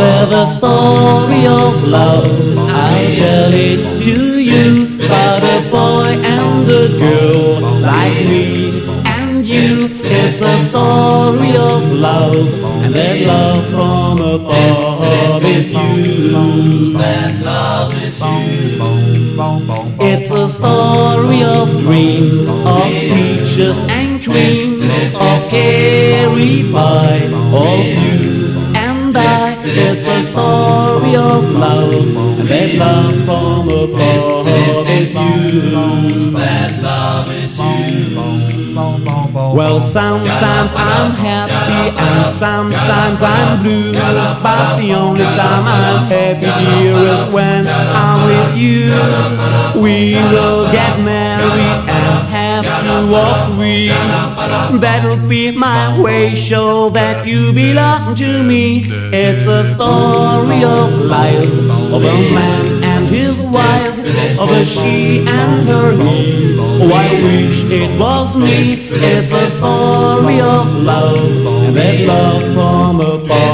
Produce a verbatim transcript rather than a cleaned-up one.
there's a story of love. I'll tell it to you about a boy and a girl like me and you. It's a story of love, and that love from above is you. That love is you. It's a story of dreams, of peaches and cream, of carry pie, of you and I. It's a story of love, and that love from above is you. That love is you. Well, sometimes I'm happy and sometimes I'm blue, but the only time I'm happy, dear, is when I'm with you. We will get married and have to walk free. That'll be my way, show that you belong to me. It's a story of life, of a man and his wife, of a she and her he. Oh, I wish it was me. It's a story of love, and that love from above.